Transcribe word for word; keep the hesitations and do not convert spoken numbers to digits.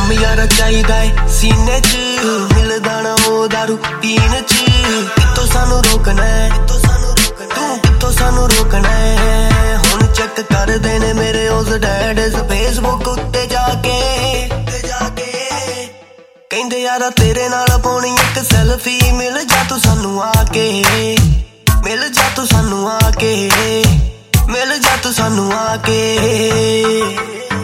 ਦਮ ਯਾਰਾ ਚਾਹੀਦਾ ਏ ਸੀਨੇ ਚ, ਮਿਲਦਾ ਨਾ ਉਹ ਦਾਰੂ ਪੀਣ ਚ। ਕਿੱਥੋਂ ਸਾਨੂੰ ਰੋਕਣਾ ਏ, ਤੂੰ ਕਿੱਥੋਂ ਸਾਨੂੰ ਰੋਕਣਾ ਏ। ਹੁਣ ਚੈੱਕ ਕਰਦੇ ਨੇ ਮੇਰੇ ਉਸ ਡੈਡਸ ਫੇਸਬੁੱਕ ਉੱਤੇ ਜਾ ਕੇ ਕਹਿੰਦੇ ਯਾਰਾ ਤੇਰੇ ਨਾਲ ਪਾਉਣੀ ਇੱਕ ਸੈਲਫੀ, ਮਿਲ ਜਾ ਤੂੰ ਸਾਨੂੰ ਆ ਕੇ, ਮਿਲ ਜਾ ਤੂੰ ਸਾਨੂੰ ਆ ਕੇ, ਮਿਲ ਜਾ ਤੂੰ ਸਾਨੂੰ ਆ ਕੇ।